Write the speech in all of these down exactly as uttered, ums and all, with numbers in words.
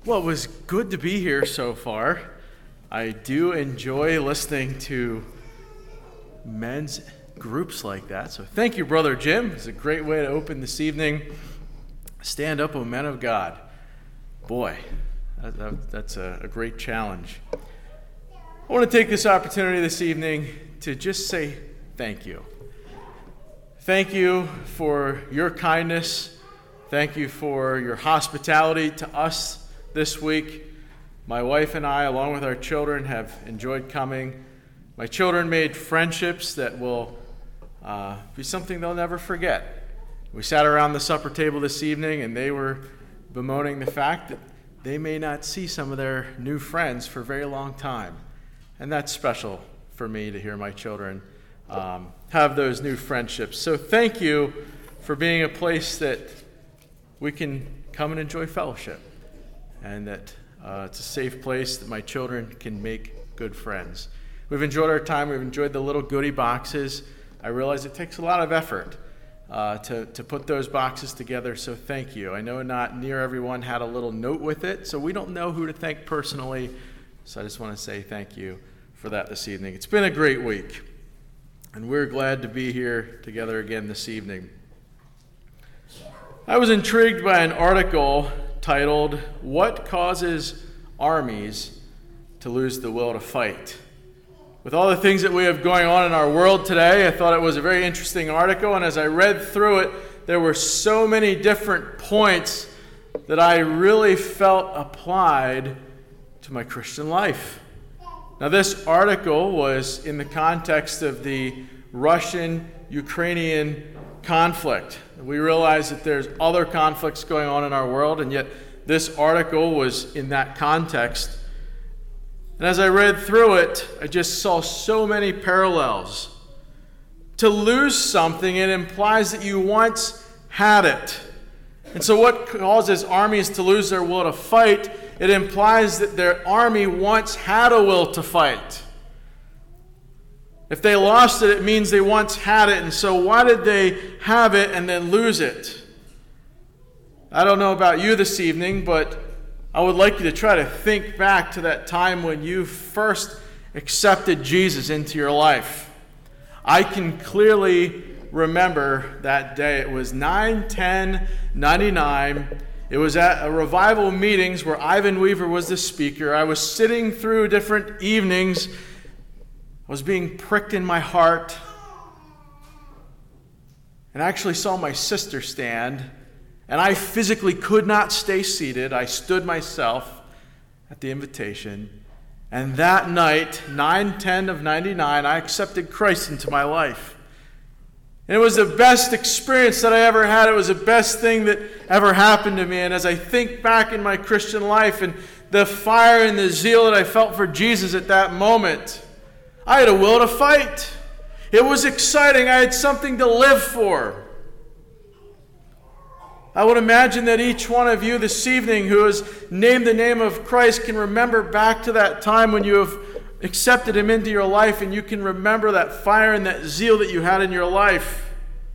Well, it was good to be here so far. I do enjoy listening to men's groups like that. So thank you, Brother Jim. It's a great way to open this evening. Stand up, O men of God. Boy, that, that, that's a, a great challenge. I want to take this opportunity this evening to just say thank you. Thank you for your kindness. Thank you for your hospitality to us this week. My wife and I, along with our children, have enjoyed coming. My children made friendships that will uh, be something they'll never forget. We sat around the supper table this evening, and they were bemoaning the fact that they may not see some of their new friends for a very long time. And that's special for me to hear my children um, have those new friendships. So thank you for being a place that we can come and enjoy fellowship, and that uh, it's a safe place that my children can make good friends. We've enjoyed our time. We've enjoyed the little goodie boxes. I realize it takes a lot of effort uh, to, to put those boxes together, so thank you. I know not near everyone had a little note with it, so we don't know who to thank personally, so I just want to say thank you for that this evening. It's been a great week, and we're glad to be here together again this evening. I was intrigued by an article titled, "What Causes Armies to Lose the Will to Fight?" With all the things that we have going on in our world today, I thought it was a very interesting article, and as I read through it, there were so many different points that I really felt applied to my Christian life. Now, this article was in the context of the Russian-Ukrainian conflict. We realize that there's other conflicts going on in our world, and yet this article was in that context. And as I read through it, I just saw so many parallels. To lose something, it implies that you once had it. And so what causes armies to lose their will to fight? It implies that their army once had a will to fight. If they lost it, it means they once had it. And so why did they have it and then lose it? I don't know about you this evening, but I would like you to try to think back to that time when you first accepted Jesus into your life. I can clearly remember that day. It was nine ten ninety-nine. It was at a revival meetings where Ivan Weaver was the speaker. I was sitting through different evenings. I was being pricked in my heart, and I actually saw my sister stand, and I physically could not stay seated. I stood myself at the invitation, and that night, nine ten of ninety-nine, I accepted Christ into my life. And it was the best experience that I ever had. It was the best thing that ever happened to me. And as I think back in my Christian life and the fire and the zeal that I felt for Jesus at that moment, I had a will to fight. It was exciting. I had something to live for. I would imagine that each one of you this evening who has named the name of Christ can remember back to that time when you have accepted Him into your life, and you can remember that fire and that zeal that you had in your life.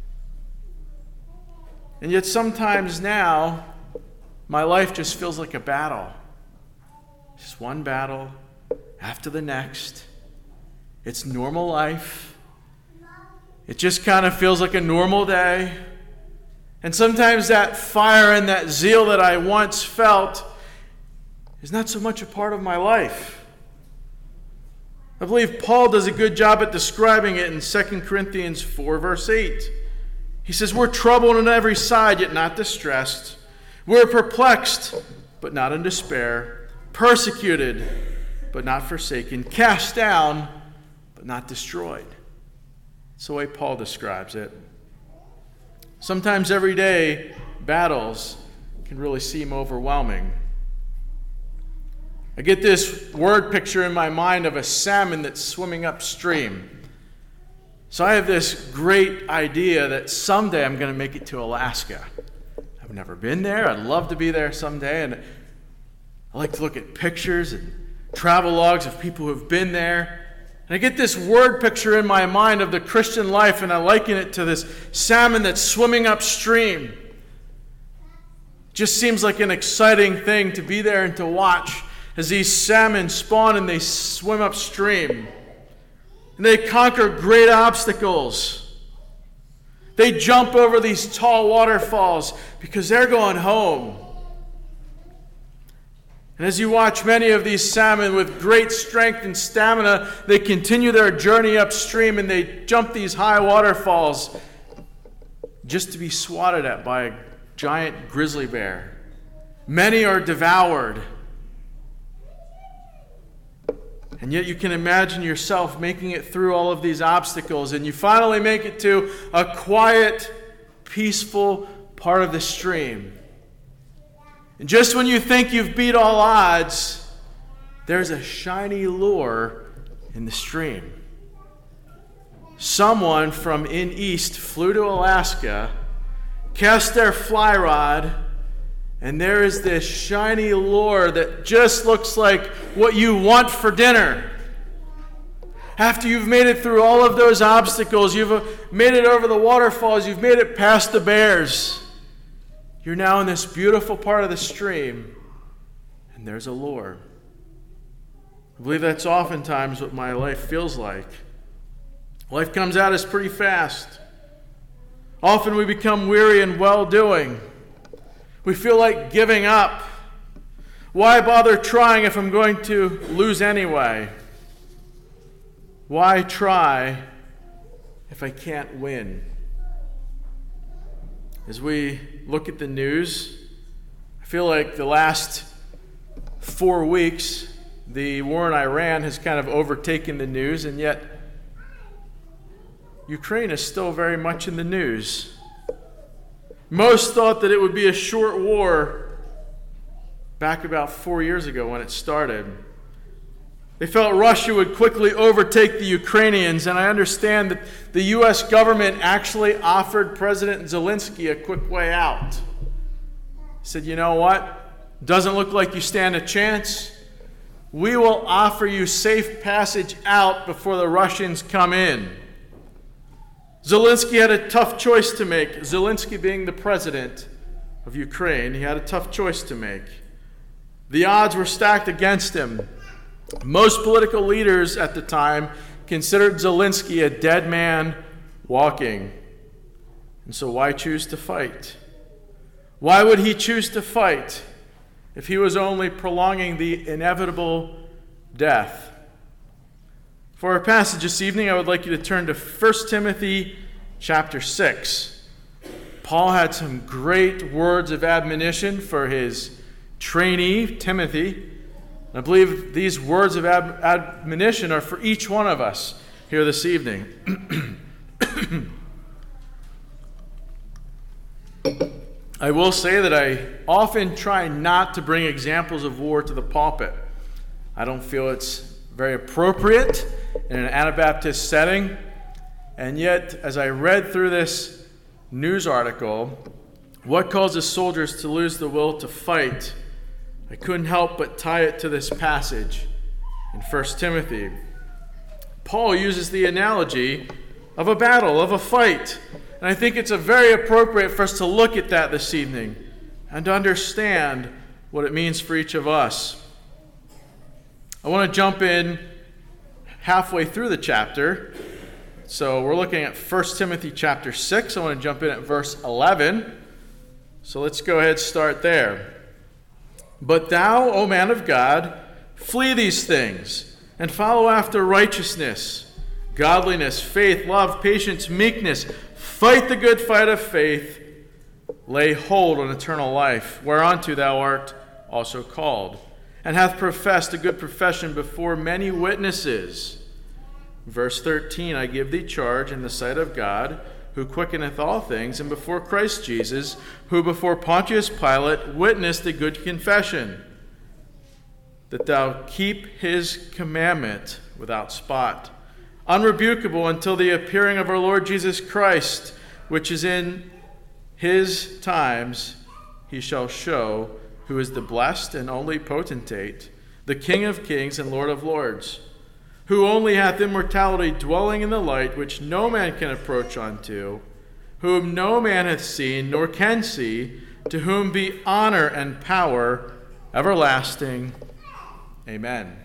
And yet sometimes now, my life just feels like a battle. Just one battle after the next. It's normal life. It just kind of feels like a normal day. And sometimes that fire and that zeal that I once felt is not so much a part of my life. I believe Paul does a good job at describing it in Second Corinthians four, verse eight. He says, "We're troubled on every side, yet not distressed. We're perplexed, but not in despair. Persecuted, but not forsaken. Cast down, but not destroyed." It's the way Paul describes it. Sometimes everyday battles can really seem overwhelming. I get this word picture in my mind of a salmon that's swimming upstream. So I have this great idea that someday I'm going to make it to Alaska. I've never been there. I'd love to be there someday. And I like to look at pictures and travel logs of people who have been there. And I get this word picture in my mind of the Christian life, and I liken it to this salmon that's swimming upstream. Just seems like an exciting thing to be there and to watch as these salmon spawn and they swim upstream. And they conquer great obstacles. They jump over these tall waterfalls because they're going home. And as you watch many of these salmon with great strength and stamina, they continue their journey upstream and they jump these high waterfalls just to be swatted at by a giant grizzly bear. Many are devoured. And yet you can imagine yourself making it through all of these obstacles, and you finally make it to a quiet, peaceful part of the stream. And just when you think you've beat all odds, there's a shiny lure in the stream. Someone from in east flew to Alaska, cast their fly rod, and there is this shiny lure that just looks like what you want for dinner. After you've made it through all of those obstacles, you've made it over the waterfalls, you've made it past the bears, you're now in this beautiful part of the stream, and there's a lure. I believe that's oftentimes what my life feels like. Life comes at us pretty fast. Often we become weary in well-doing. We feel like giving up. Why bother trying if I'm going to lose anyway? Why try if I can't win? As we look at the news, I feel like the last four weeks, the war in Iran has kind of overtaken the news, and yet Ukraine is still very much in the news. Most thought that it would be a short war back about four years ago when it started. They felt Russia would quickly overtake the Ukrainians, and I understand that the U S government actually offered President Zelensky a quick way out. He said, you know what? Doesn't look like you stand a chance. We will offer you safe passage out before the Russians come in. Zelensky had a tough choice to make. Zelensky being the president of Ukraine, he had a tough choice to make. The odds were stacked against him. Most political leaders at the time considered Zelensky a dead man walking. And so why choose to fight? Why would he choose to fight if he was only prolonging the inevitable death? For our passage this evening, I would like you to turn to First Timothy chapter six. Paul had some great words of admonition for his trainee, Timothy. I believe these words of ad- admonition are for each one of us here this evening. I will say that I often try not to bring examples of war to the pulpit. I don't feel it's very appropriate in an Anabaptist setting. And yet, as I read through this news article, what causes soldiers to lose the will to fight, I couldn't help but tie it to this passage in First Timothy. Paul uses the analogy of a battle, of a fight. And I think it's a very appropriate for us to look at that this evening and to understand what it means for each of us. I want to jump in halfway through the chapter. So we're looking at First Timothy chapter six. I want to jump in at verse eleven. So let's go ahead and start there. But thou, O man of God, flee these things, and follow after righteousness, godliness, faith, love, patience, meekness. Fight the good fight of faith. Lay hold on eternal life, whereunto thou art also called, and hath professed a good profession before many witnesses. Verse thirteen, I give thee charge in the sight of God, who quickeneth all things, and before Christ Jesus, who before Pontius Pilate witnessed a good confession, that thou keep his commandment without spot, unrebukable until the appearing of our Lord Jesus Christ, which is in his times he shall show, who is the blessed and only potentate, the King of kings and Lord of lords, who only hath immortality, dwelling in the light, which no man can approach unto, whom no man hath seen, nor can see, to whom be honor and power everlasting. Amen.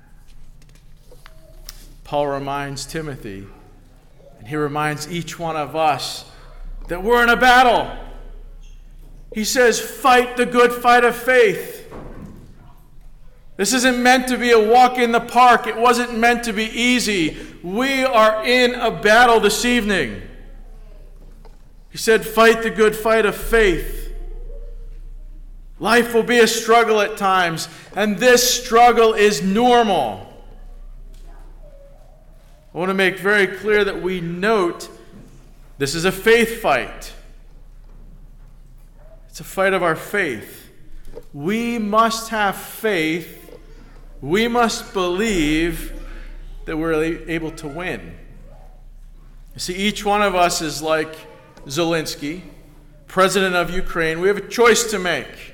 Paul reminds Timothy, and he reminds each one of us, that we're in a battle. He says, fight the good fight of faith. This isn't meant to be a walk in the park. It wasn't meant to be easy. We are in a battle this evening. He said, fight the good fight of faith. Life will be a struggle at times, and this struggle is normal. I want to make very clear that we note this is a faith fight. It's a fight of our faith. We must have faith. We must believe that we're able to win. You see, each one of us is like Zelensky, president of Ukraine. We have a choice to make.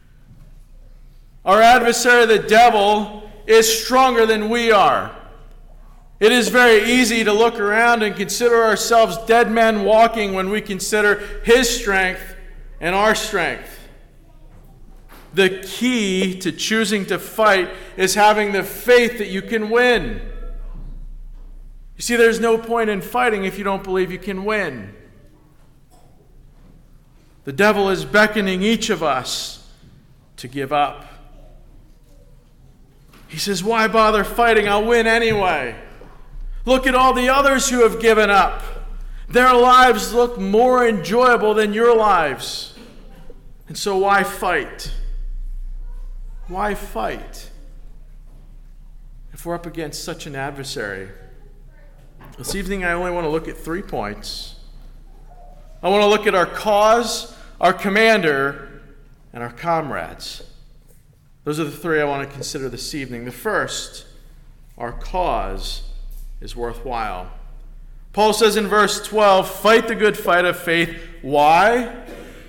Our adversary, the devil, is stronger than we are. It is very easy to look around and consider ourselves dead men walking when we consider his strength and our strength. The key to choosing to fight is having the faith that you can win. You see, there's no point in fighting if you don't believe you can win. The devil is beckoning each of us to give up. He says, why bother fighting? I'll win anyway. Look at all the others who have given up. Their lives look more enjoyable than your lives. And so why fight? Why fight if we're up against such an adversary? This evening I only want to look at three points. I want to look at our cause, our commander, and our comrades. Those are the three I want to consider this evening. The first, our cause is worthwhile. Paul says in verse twelve, fight the good fight of faith. Why?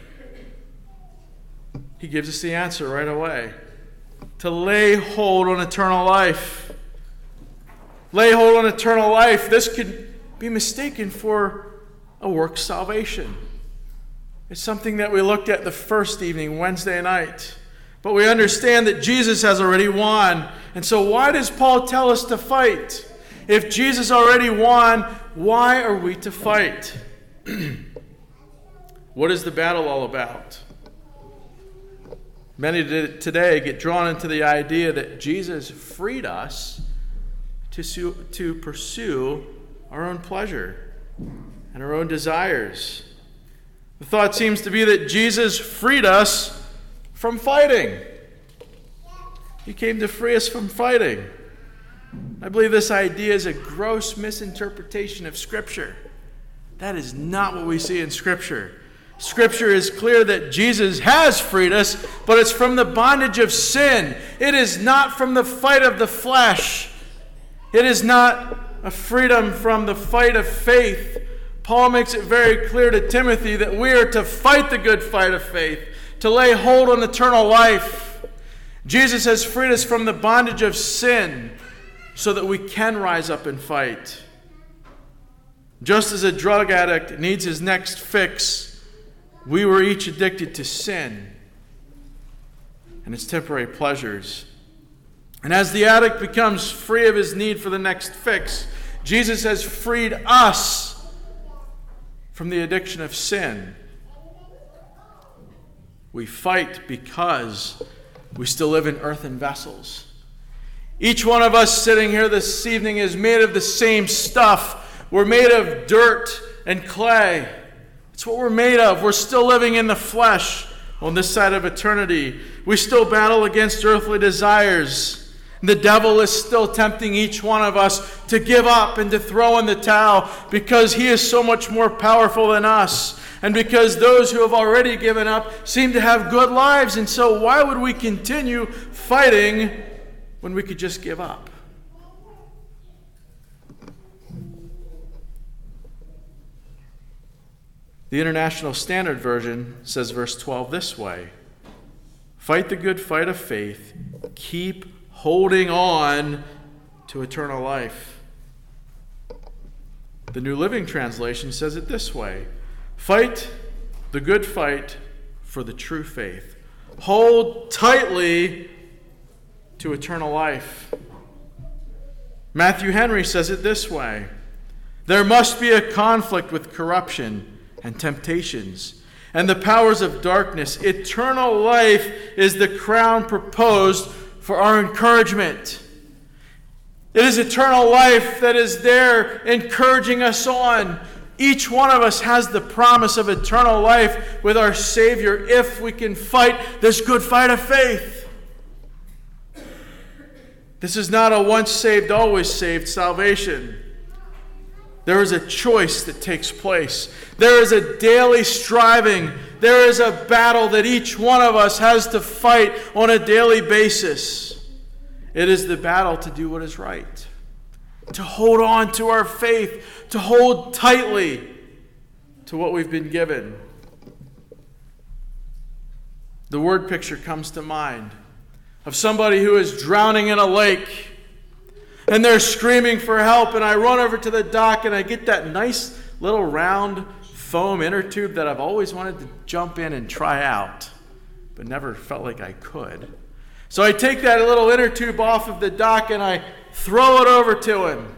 He gives us the answer right away. To lay hold on eternal life. Lay hold on eternal life. This could be mistaken for a work salvation. It's something that we looked at the first evening, Wednesday night. But we understand that Jesus has already won. And so why does Paul tell us to fight? If Jesus already won, why are we to fight? What is the battle all about? Many today get drawn into the idea that Jesus freed us to, su- to pursue our own pleasure and our own desires. The thought seems to be that Jesus freed us from fighting. He came to free us from fighting. I believe this idea is a gross misinterpretation of Scripture. That is not what we see in Scripture. Scripture is clear that Jesus has freed us, but it's from the bondage of sin. It is not from the fight of the flesh. It is not a freedom from the fight of faith. Paul makes it very clear to Timothy that we are to fight the good fight of faith, to lay hold on eternal life. Jesus has freed us from the bondage of sin so that we can rise up and fight. Just as a drug addict needs his next fix, we were each addicted to sin and its temporary pleasures. And as the addict becomes free of his need for the next fix, Jesus has freed us from the addiction of sin. We fight because we still live in earthen vessels. Each one of us sitting here this evening is made of the same stuff. We're made of dirt and clay. It's what we're made of. We're still living in the flesh on this side of eternity. We still battle against earthly desires. The devil is still tempting each one of us to give up and to throw in the towel because he is so much more powerful than us. And because those who have already given up seem to have good lives. And so why would we continue fighting when we could just give up? The International Standard Version says verse twelve this way: fight the good fight of faith, keep holding on to eternal life. The New Living Translation says it this way: fight the good fight for the true faith. Hold tightly to eternal life. Matthew Henry says it this way: there must be a conflict with corruption and temptations and the powers of darkness. Eternal life is the crown proposed for our encouragement. It is eternal life that is there encouraging us on. Each one of us has the promise of eternal life with our Savior if we can fight this good fight of faith. This is not a once saved, always saved salvation. There is a choice that takes place. There is a daily striving. There is a battle that each one of us has to fight on a daily basis. It is the battle to do what is right, to hold on to our faith, to hold tightly to what we've been given. The word picture comes to mind of somebody who is drowning in a lake, and they're screaming for help, and I run over to the dock and I get that nice little round foam inner tube that I've always wanted to jump in and try out, but never felt like I could. So I take that little inner tube off of the dock and I throw it over to him.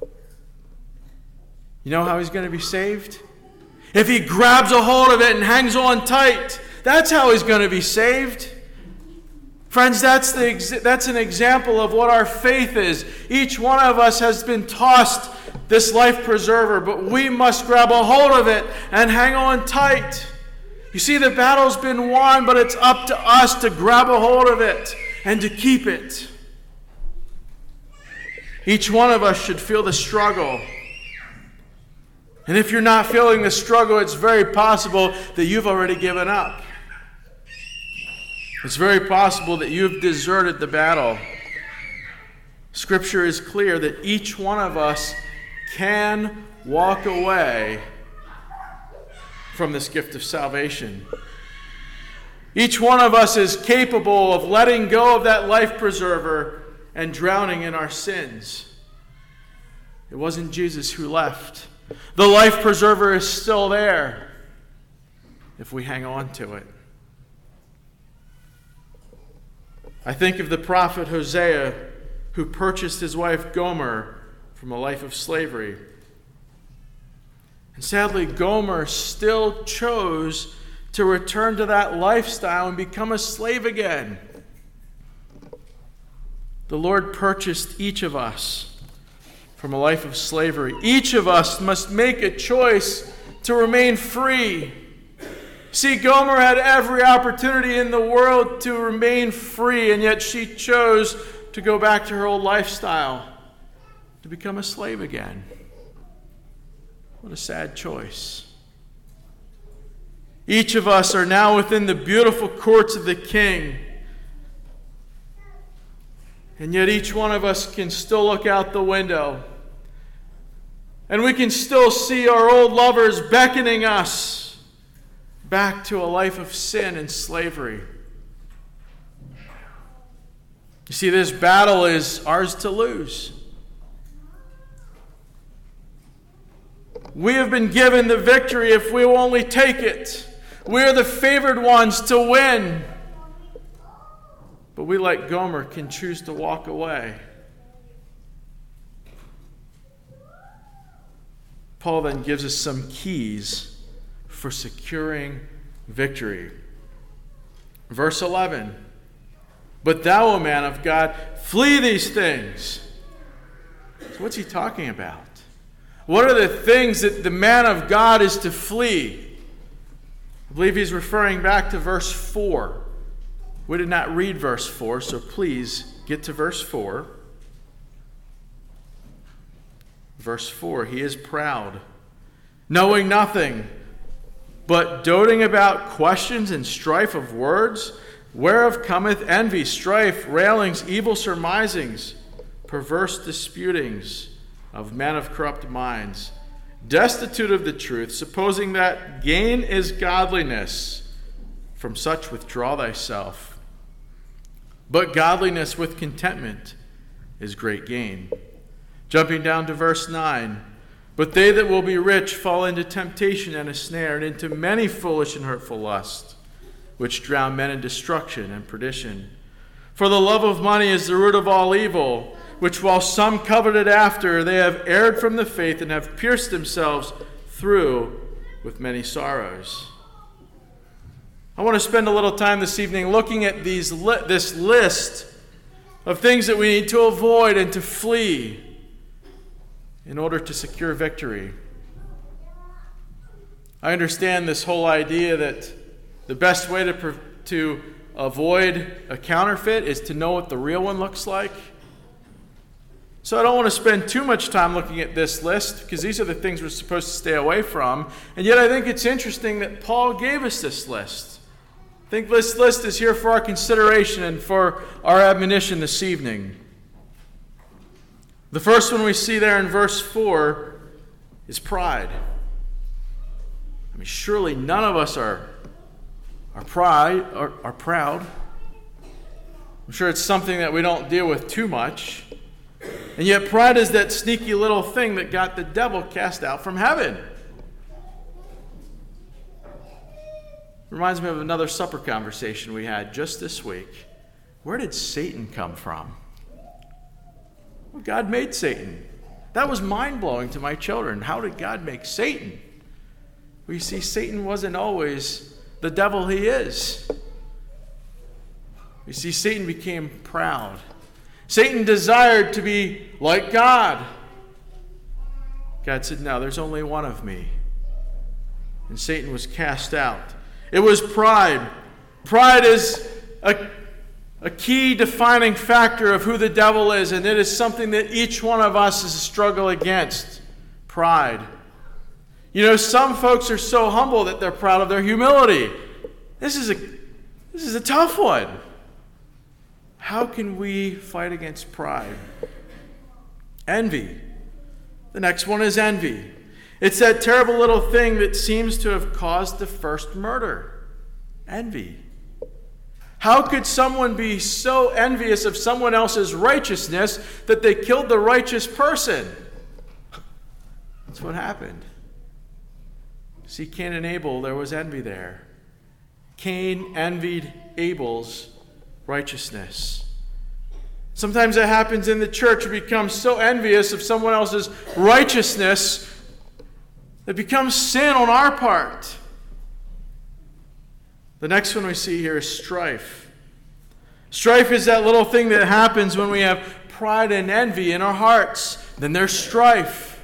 You know how he's going to be saved? If he grabs a hold of it and hangs on tight, that's how he's going to be saved. Friends, that's, the ex- that's an example of what our faith is. Each one of us has been tossed this life preserver, but we must grab a hold of it and hang on tight. You see, the battle's been won, but it's up to us to grab a hold of it and to keep it. Each one of us should feel the struggle. And if you're not feeling the struggle, it's very possible that you've already given up. It's very possible that you've deserted the battle. Scripture is clear that each one of us can walk away from this gift of salvation. Each one of us is capable of letting go of that life preserver and drowning in our sins. It wasn't Jesus who left. The life preserver is still there if we hang on to it. I think of the prophet Hosea, who purchased his wife Gomer from a life of slavery. And sadly, Gomer still chose to return to that lifestyle and become a slave again. The Lord purchased each of us from a life of slavery. Each of us must make a choice to remain free. See, Gomer had every opportunity in the world to remain free, and yet she chose to go back to her old lifestyle, to become a slave again. What a sad choice. Each of us are now within the beautiful courts of the King, and yet each one of us can still look out the window, and we can still see our old lovers beckoning us back to a life of sin and slavery. You see, this battle is ours to lose. We have been given the victory if we will only take it. We are the favored ones to win. But we, like Gomer, can choose to walk away. Paul then gives us some keys for securing victory. Verse eleven, but thou, O man of God, flee these things. So what's he talking about? What are the things that the man of God is to flee? I believe he's referring back to verse four. We did not read verse four, so please get to verse four. Verse four, he is proud, knowing nothing, but doting about questions and strife of words, whereof cometh envy, strife, railings, evil surmisings, perverse disputings of men of corrupt minds, destitute of the truth, supposing that gain is godliness. From such withdraw thyself. But godliness with contentment is great gain. Jumping down to verse nine, but they that will be rich fall into temptation and a snare, and into many foolish and hurtful lusts, which drown men in destruction and perdition. For the love of money is the root of all evil, which while some coveted after, they have erred from the faith and have pierced themselves through with many sorrows. I want to spend a little time this evening looking at these li- this list of things that we need to avoid and to flee in order to secure victory. I understand this whole idea that the best way to, to avoid a counterfeit is to know what the real one looks like. So I don't want to spend too much time looking at this list because these are the things we're supposed to stay away from. And yet I think it's interesting that Paul gave us this list. I think this list is here for our consideration and for our admonition this evening. The first one we see there in verse four is pride. I mean, surely none of us are, are, pride, are, are proud. I'm sure it's something that we don't deal with too much. And yet pride is that sneaky little thing that got the devil cast out from heaven. Reminds me of another supper conversation we had just this week. Where did Satan come from? Well, God made Satan. That was mind-blowing to my children. How did God make Satan? Well, you see, Satan wasn't always the devil he is. You see, Satan became proud. Satan desired to be like God. God said, no, there's only one of me. And Satan was cast out. It was pride. Pride is a, a key defining factor of who the devil is, and it is something that each one of us is a struggle against. Pride. You know, some folks are so humble that they're proud of their humility. This is a, this is a tough one. How can we fight against pride? Envy. The next one is envy. It's that terrible little thing that seems to have caused the first murder. Envy. How could someone be so envious of someone else's righteousness that they killed the righteous person? That's what happened. See, Cain and Abel, there was envy there. Cain envied Abel's righteousness. Sometimes it happens in the church. We become so envious of someone else's righteousness that becomes sin on our part. The next one we see here is strife. Strife is that little thing that happens when we have pride and envy in our hearts. Then there's strife.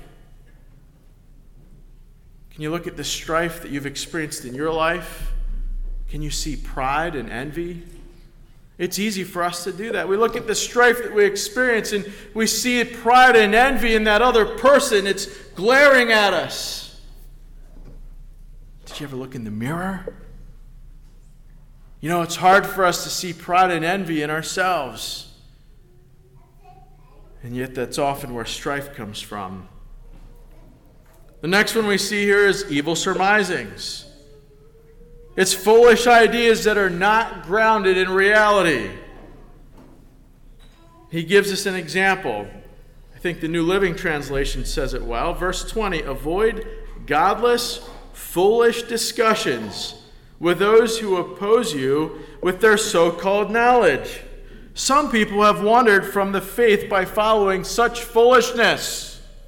Can you look at the strife that you've experienced in your life? Can you see pride and envy? It's easy for us to do that. We look at the strife that we experience and we see pride and envy in that other person. It's glaring at us. Did you ever look in the mirror? You know, it's hard for us to see pride and envy in ourselves. And yet that's often where strife comes from. The next one we see here is evil surmisings. It's foolish ideas that are not grounded in reality. He gives us an example. I think the New Living Translation says it well. Verse twenty, avoid godless, foolish discussions with those who oppose you with their so-called knowledge. Some people have wandered from the faith by following such foolishness.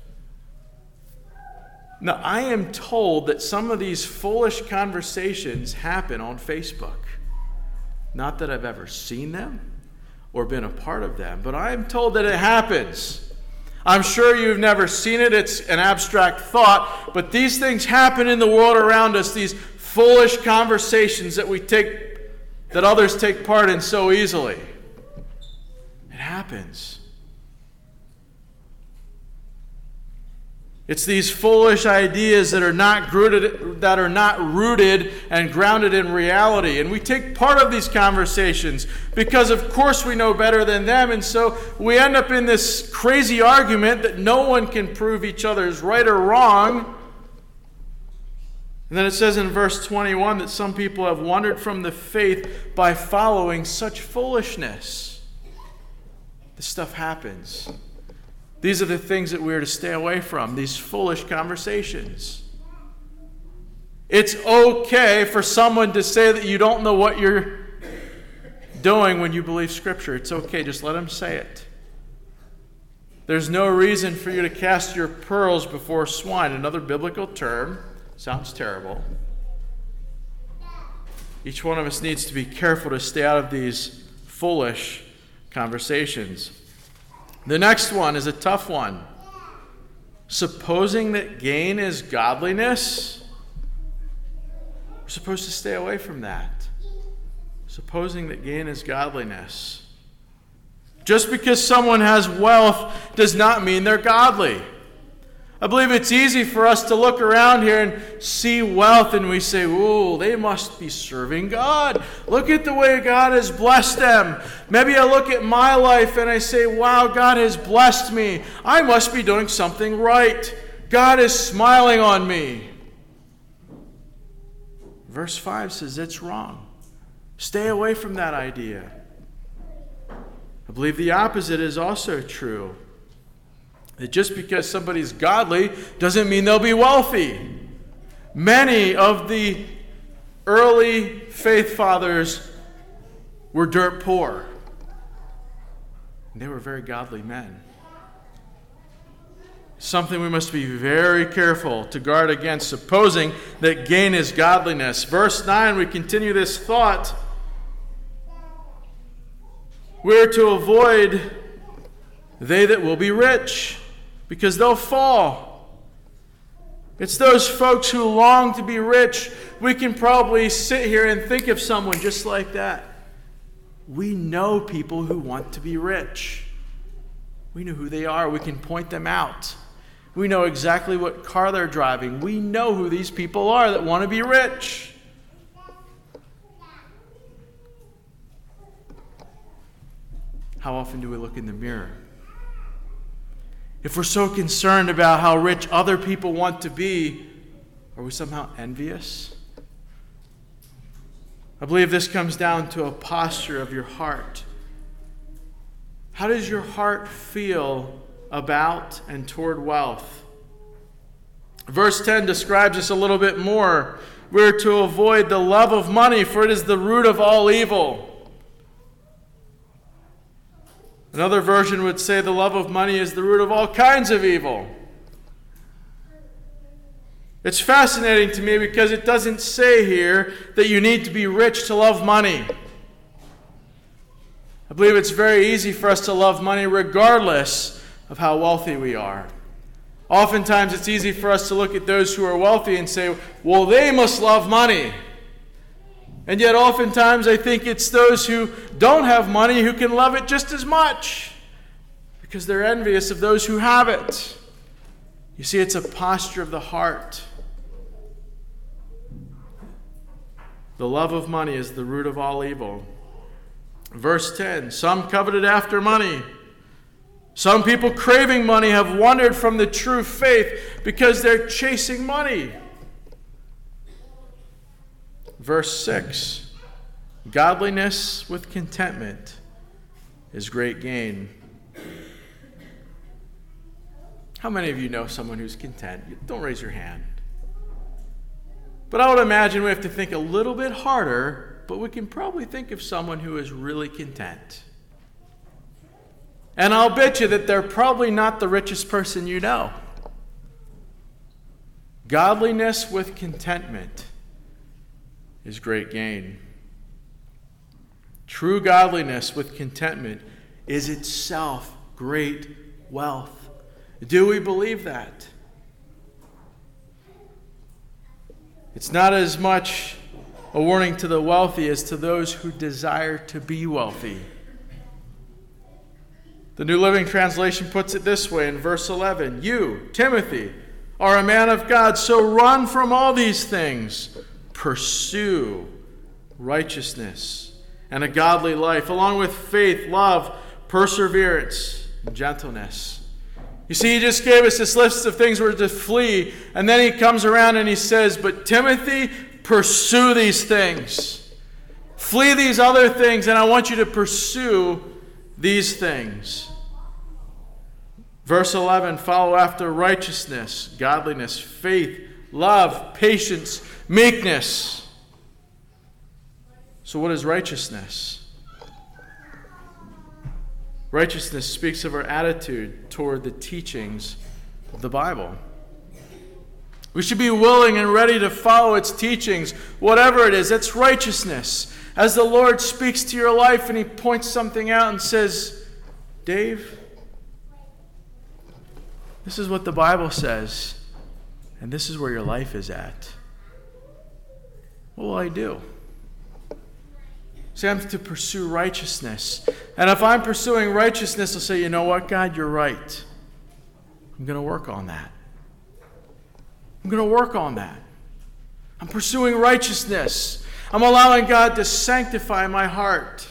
Now, I am told that some of these foolish conversations happen on Facebook. Not that I've ever seen them or been a part of them, but I am told that it happens. I'm sure you've never seen it. It's an abstract thought, but these things happen in the world around us, these foolish conversations that we take, that others take part in so easily. It happens. It's these foolish ideas that are not rooted, that are not rooted and grounded in reality. And we take part of these conversations because, of course, we know better than them. And so we end up in this crazy argument that no one can prove each other's right or wrong. And then it says in verse twenty-one that some people have wandered from the faith by following such foolishness. This stuff happens. These are the things that we are to stay away from, these foolish conversations. It's okay for someone to say that you don't know what you're doing when you believe Scripture. It's okay. Just let them say it. There's no reason for you to cast your pearls before swine. Another biblical term. Sounds terrible. Each one of us needs to be careful to stay out of these foolish conversations. The next one is a tough one. Supposing that gain is godliness, we're supposed to stay away from that. Supposing that gain is godliness. Just because someone has wealth does not mean they're godly. I believe it's easy for us to look around here and see wealth and we say, ooh, they must be serving God. Look at the way God has blessed them. Maybe I look at my life and I say, wow, God has blessed me. I must be doing something right. God is smiling on me. Verse five says it's wrong. Stay away from that idea. I believe the opposite is also true. That just because somebody's godly doesn't mean they'll be wealthy. Many of the early faith fathers were dirt poor. And they were very godly men. Something we must be very careful to guard against, supposing that gain is godliness. Verse nine, we continue this thought. We're to avoid they that will be rich, because they'll fall. It's those folks who long to be rich. We can probably sit here and think of someone just like that. We know people who want to be rich. We know who they are. We can point them out. We know exactly what car they're driving. We know who these people are that want to be rich. How often do we look in the mirror? If we're so concerned about how rich other people want to be, are we somehow envious? I believe this comes down to a posture of your heart. How does your heart feel about and toward wealth? Verse ten describes this a little bit more. We're to avoid the love of money, for it is the root of all evil. Another version would say the love of money is the root of all kinds of evil. It's fascinating to me because it doesn't say here that you need to be rich to love money. I believe it's very easy for us to love money regardless of how wealthy we are. Oftentimes it's easy for us to look at those who are wealthy and say, well, they must love money. And yet oftentimes I think it's those who don't have money who can love it just as much because they're envious of those who have it. You see, it's a posture of the heart. The love of money is the root of all evil. Verse ten, some coveted after money. Some people craving money have wandered from the true faith because they're chasing money. Verse six, godliness with contentment is great gain. How many of you know someone who's content? Don't raise your hand. But I would imagine we have to think a little bit harder, but we can probably think of someone who is really content. And I'll bet you that they're probably not the richest person you know. Godliness with contentment is great gain. True godliness with contentment is itself great wealth. Do we believe that? It's not as much a warning to the wealthy as to those who desire to be wealthy. The New Living Translation puts it this way in verse eleven. You, Timothy, are a man of God, so run from all these things. Pursue righteousness and a godly life, along with faith, love, perseverance, and gentleness. You see, he just gave us this list of things we're to flee, and then he comes around and he says, but Timothy, pursue these things. Flee these other things, and I want you to pursue these things. Verse eleven, follow after righteousness, godliness, faith, love, patience, meekness. So what is righteousness? Righteousness speaks of our attitude toward the teachings of the Bible. We should be willing and ready to follow its teachings, whatever it is. That's righteousness. As the Lord speaks to your life and He points something out and says, Dave, this is what the Bible says, and this is where your life is at. What will I do? See, I'm to pursue righteousness. And if I'm pursuing righteousness, I'll say, you know what, God, you're right. I'm going to work on that. I'm going to work on that. I'm pursuing righteousness. I'm allowing God to sanctify my heart.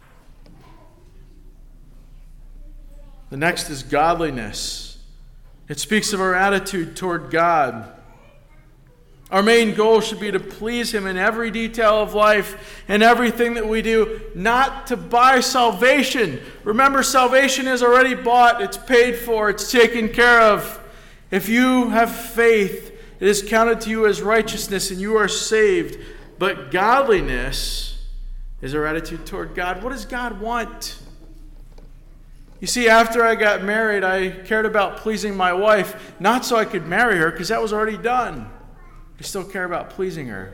The next is godliness. It speaks of our attitude toward God. Our main goal should be to please Him in every detail of life and everything that we do, not to buy salvation. Remember, salvation is already bought, it's paid for, it's taken care of. If you have faith, it is counted to you as righteousness and you are saved. But godliness is our attitude toward God. What does God want? You see, after I got married, I cared about pleasing my wife, not so I could marry her, because that was already done. I still care about pleasing her.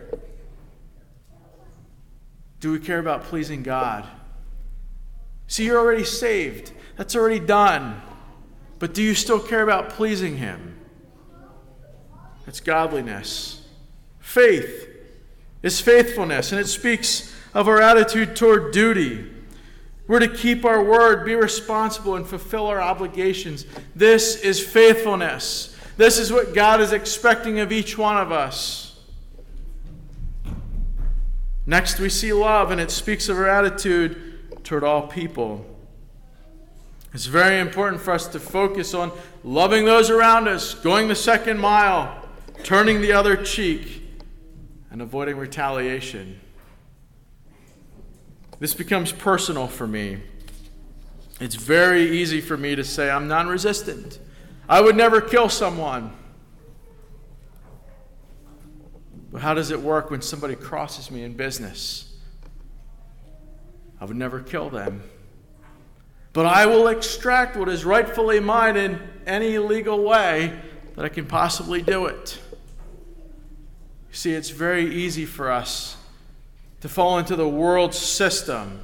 Do we care about pleasing God? See, you're already saved. That's already done. But do you still care about pleasing Him? That's godliness. Faith is faithfulness, and it speaks of our attitude toward duty. We're to keep our word, be responsible, and fulfill our obligations. This is faithfulness. This is what God is expecting of each one of us. Next, we see love, and it speaks of our attitude toward all people. It's very important for us to focus on loving those around us, going the second mile, turning the other cheek, and avoiding retaliation. This becomes personal for me. It's very easy for me to say I'm non-resistant. I would never kill someone. But how does it work when somebody crosses me in business? I would never kill them. But I will extract what is rightfully mine in any legal way that I can possibly do it. You see, it's very easy for us to fall into the world's system.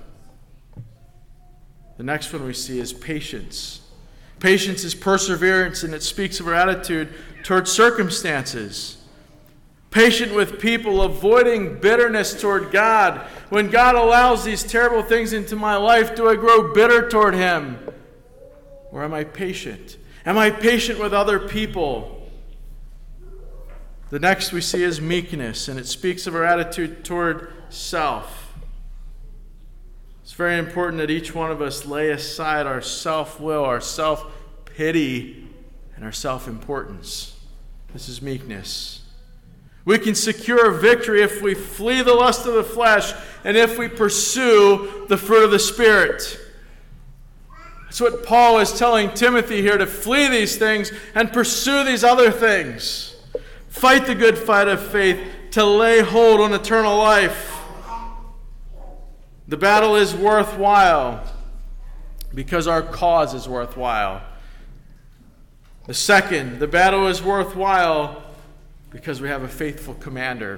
The next one we see is patience. Patience is perseverance, and it speaks of our attitude toward circumstances. Patient with people, avoiding bitterness toward God. When God allows these terrible things into my life, do I grow bitter toward Him? Or am I patient? Am I patient with other people? The next we see is meekness, and it speaks of our attitude toward self. It's very important that each one of us lay aside our self-will, our self-pity, and our self-importance. This is meekness. We can secure victory if we flee the lust of the flesh and if we pursue the fruit of the Spirit. That's what Paul is telling Timothy here, to flee these things and pursue these other things. Fight the good fight of faith, to lay hold on eternal life. The battle is worthwhile because our cause is worthwhile. The second, the battle is worthwhile because we have a faithful commander.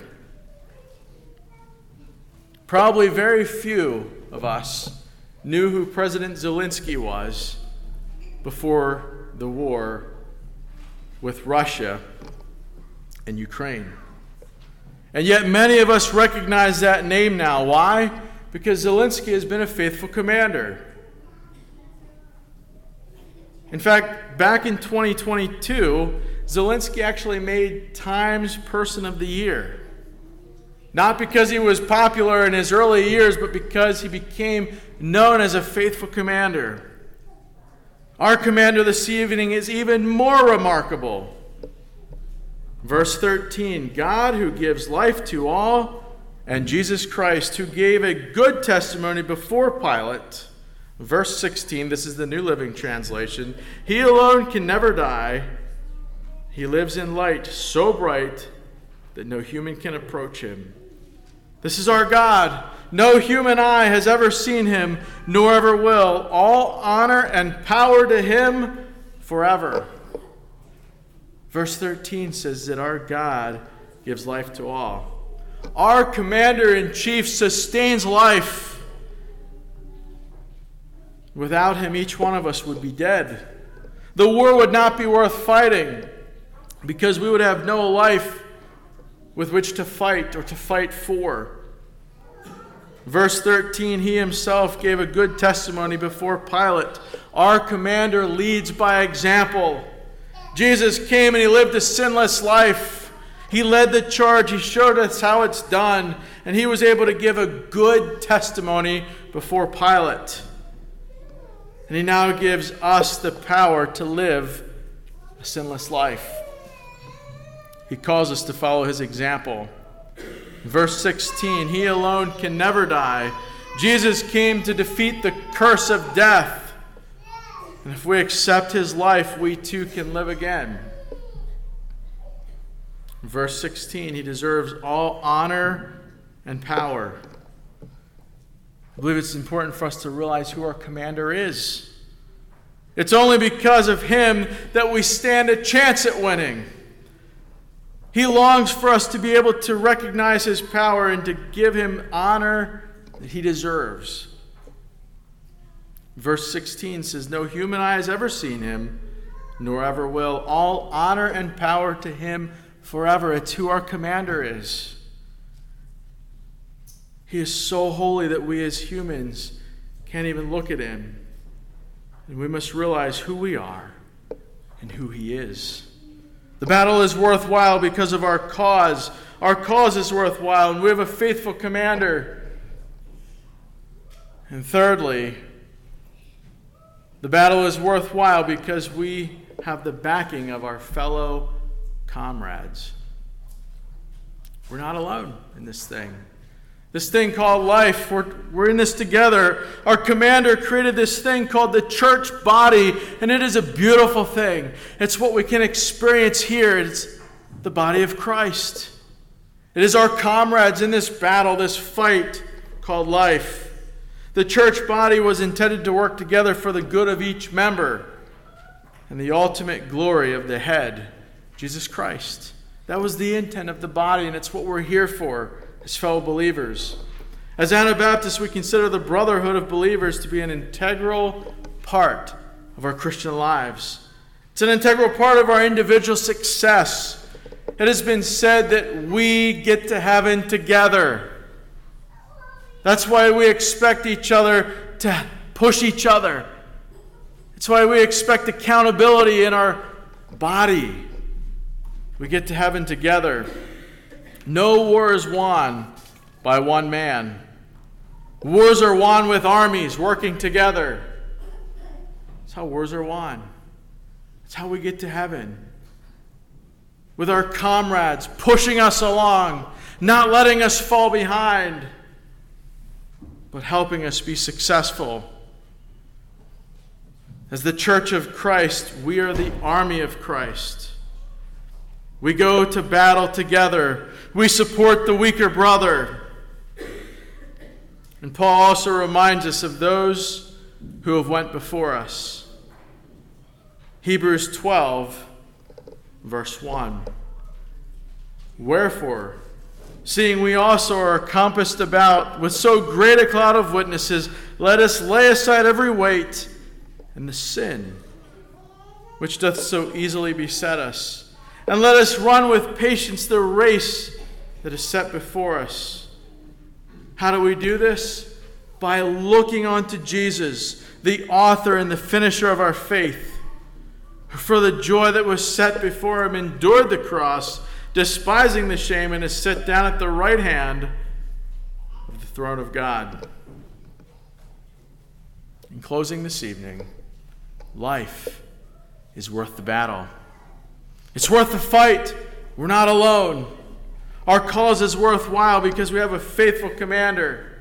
Probably very few of us knew who President Zelensky was before the war with Russia and Ukraine. And yet many of us recognize that name now. Why? Because Zelensky has been a faithful commander. In fact, back in twenty twenty-two, Zelensky actually made Times Person of the Year. Not because he was popular in his early years, but because he became known as a faithful commander. Our commander this evening is even more remarkable. Verse thirteen, God who gives life to all, and Jesus Christ who gave a good testimony before Pilate. Verse sixteen, this is the New Living Translation. He alone can never die. He lives in light so bright that no human can approach him. This is our God. No human eye has ever seen him, nor ever will. All honor and power to him forever. Verse thirteen says that our God gives life to all. Our commander-in-chief sustains life. Without him, each one of us would be dead. The war would not be worth fighting because we would have no life with which to fight or to fight for. Verse thirteen, he himself gave a good testimony before Pilate. Our commander leads by example. Jesus came and he lived a sinless life. He led the charge. He showed us how it's done. And he was able to give a good testimony before Pilate. And he now gives us the power to live a sinless life. He calls us to follow his example. Verse sixteen, he alone can never die. Jesus came to defeat the curse of death. And if we accept his life, we too can live again. Verse sixteen, he deserves all honor and power. I believe it's important for us to realize who our commander is. It's only because of him that we stand a chance at winning. He longs for us to be able to recognize his power and to give him honor that he deserves. Verse sixteen says, no human eye has ever seen him, nor ever will. All honor and power to him forever. It's who our commander is. He is so holy that we as humans can't even look at him. And we must realize who we are and who he is. The battle is worthwhile because of our cause. Our cause is worthwhile, and we have a faithful commander. And thirdly, the battle is worthwhile because we have the backing of our fellow comrades. We're not alone in this thing. This thing called life, we're, we're in this together. Our commander created this thing called the church body, and it is a beautiful thing. It's what we can experience here. It's the body of Christ. It is our comrades in this battle, this fight called life. The church body was intended to work together for the good of each member and the ultimate glory of the head, Jesus Christ. That was the intent of the body, and it's what we're here for as fellow believers. As Anabaptists, we consider the brotherhood of believers to be an integral part of our Christian lives. It's an integral part of our individual success. It has been said that we get to heaven together. That's why we expect each other to push each other. It's why we expect accountability in our body. We get to heaven together. No war is won by one man. Wars are won with armies working together. That's how wars are won. That's how we get to heaven. With our comrades pushing us along, not letting us fall behind, but helping us be successful. As the church of Christ, we are the army of Christ. We go to battle together. We support the weaker brother. And Paul also reminds us of those who have went before us. Hebrews twelve, verse one. Wherefore, seeing we also are compassed about with so great a cloud of witnesses, let us lay aside every weight and the sin which doth so easily beset us. And let us run with patience the race that is set before us. How do we do this? By looking unto Jesus, the author and the finisher of our faith, who for the joy that was set before him endured the cross, despising the shame, and is set down at the right hand of the throne of God. In closing this evening, life is worth the battle. It's worth the fight. We're not alone. Our cause is worthwhile because we have a faithful commander.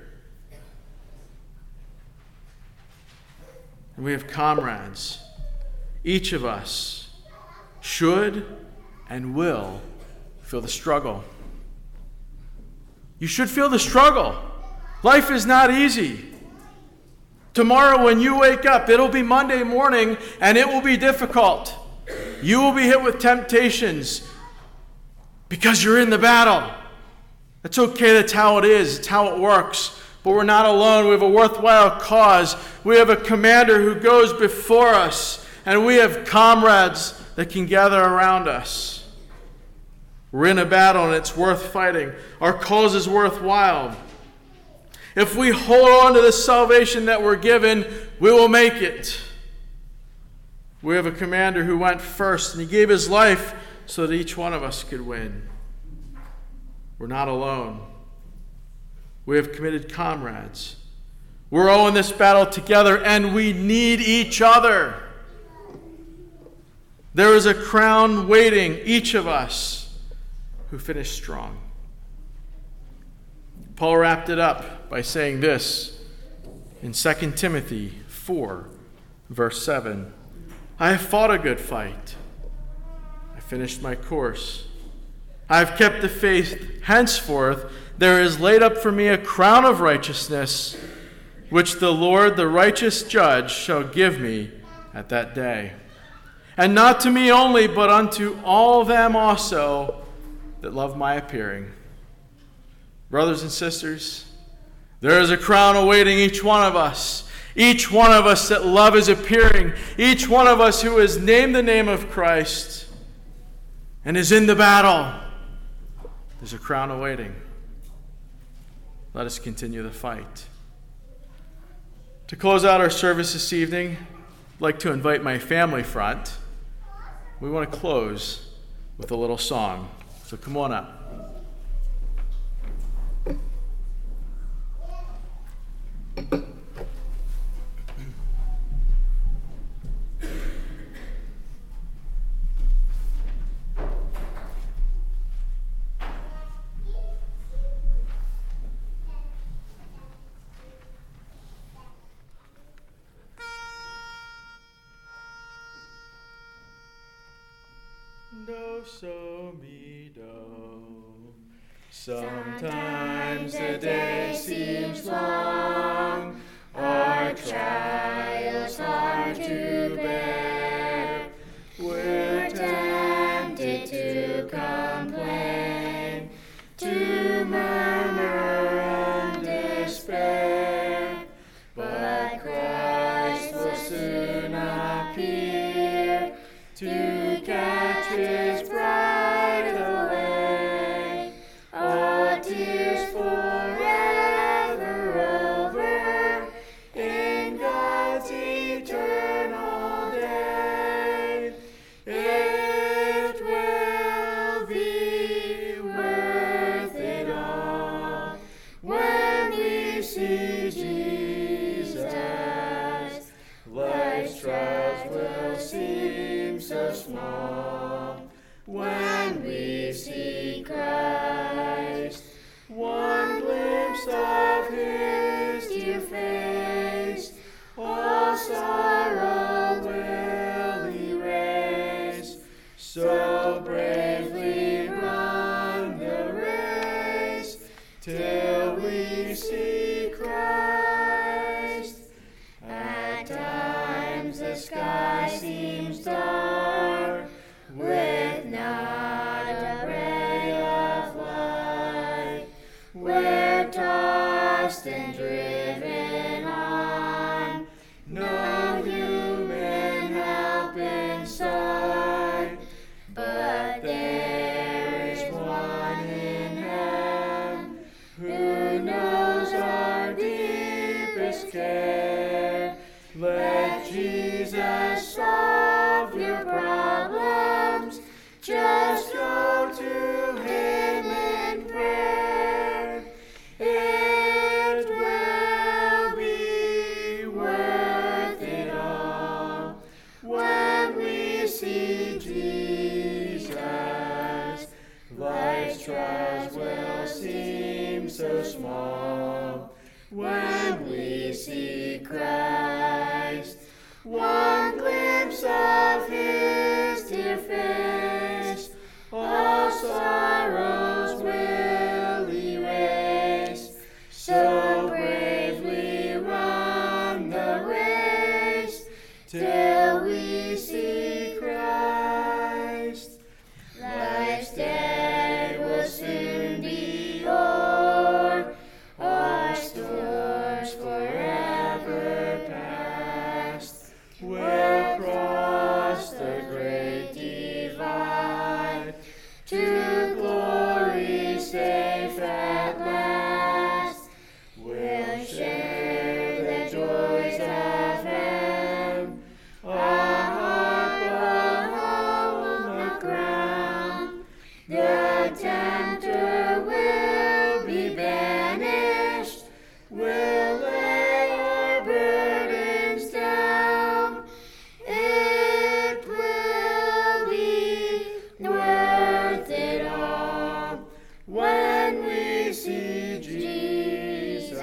And we have comrades. Each of us should and will feel the struggle. You should feel the struggle. Life is not easy. Tomorrow when you wake up, it'll be Monday morning and it will be difficult. You will be hit with temptations because you're in the battle. That's okay, that's how it is, it's how it works. But we're not alone. We have a worthwhile cause. We have a commander who goes before us, and we have comrades that can gather around us. We're in a battle and it's worth fighting. Our cause is worthwhile. If we hold on to the salvation that we're given, we will make it. We have a commander who went first, and he gave his life so that each one of us could win. We're not alone. We have committed comrades. We're all in this battle together, and we need each other. There is a crown waiting each of us who finished strong. Paul wrapped it up by saying this in Second Timothy four, verse seven. I have fought a good fight. I finished my course. I have kept the faith. Henceforth, there is laid up for me a crown of righteousness, which the Lord, the righteous judge, shall give me at that day. And not to me only, but unto all them also that love my appearing. Brothers and sisters, there is a crown awaiting each one of us. Each one of us that love is appearing. Each one of us who has named the name of Christ and is in the battle. There's a crown awaiting. Let us continue the fight. To close out our service this evening, I'd like to invite my family front. We want to close with a little song. So come on up. Do, so, mi, do. Sometimes the day seems long, our trials hard to bear. We're tempted to complain, to murmur and despair, but Christ will soon appear to catch his bride away. All tears forever over in God's eternal day. It will be worth it all when we see Jesus. Life's trials will seem so small when we see Christ. One glimpse of his dear face, all sorrow will erase. So bravely run the race till we see Christ. At times the sky seems dark, with not a ray of light. We're tossed and driven on, no human help in sight. But there is one in heaven who knows our deepest care. Let Jesus solve your problems. Just go to him in prayer. It will be worth it all when we see Jesus. Life's trials will seem so small when we see Christ. One glimpse of his dear face, all sorrows will erase. till we see Christ. Life's day will soon be o'er, our storms forever past. We'll cross the great divide, to glory safe at last. We'll share the joys of heaven, our heart will home of ground. The tempter will be banished, we'll lay our burdens down. It will be worth it all when we see Jesus.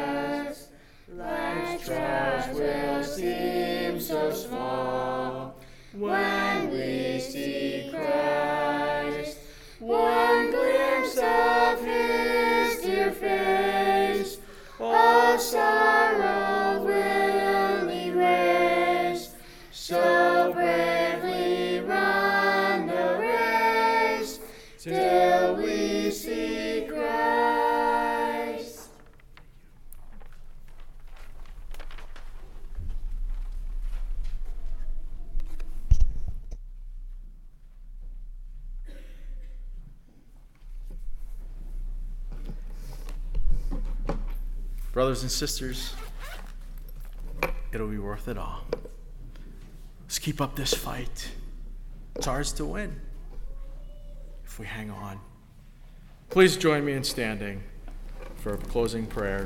Life's trials will seem so small when we see Christ. One glimpse of his dear face, all sorrow will erase. So bravely run the race, till we see Christ. Brothers and sisters, it'll be worth it all. Let's keep up this fight. It's ours to win if we hang on. Please join me in standing for a closing prayer.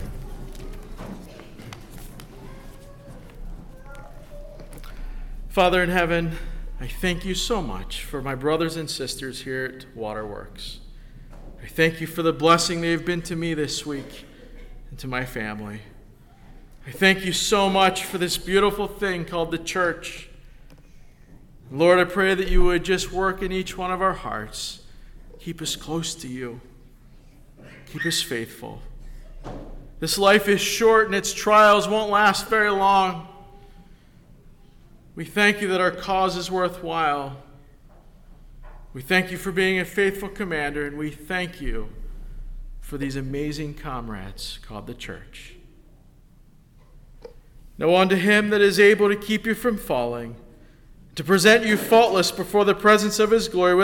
Father in heaven, I thank you so much for my brothers and sisters here at Waterworks. I thank you for the blessing they've been to me this week and to my family. I thank you so much for this beautiful thing called the church. Lord, I pray that you would just work in each one of our hearts. Keep us close to you. Keep us faithful. This life is short and its trials won't last very long. We thank you that our cause is worthwhile. We thank you for being a faithful commander, and we thank you for these amazing comrades called the church. Now unto him that is able to keep you from falling, to present you faultless before the presence of his glory with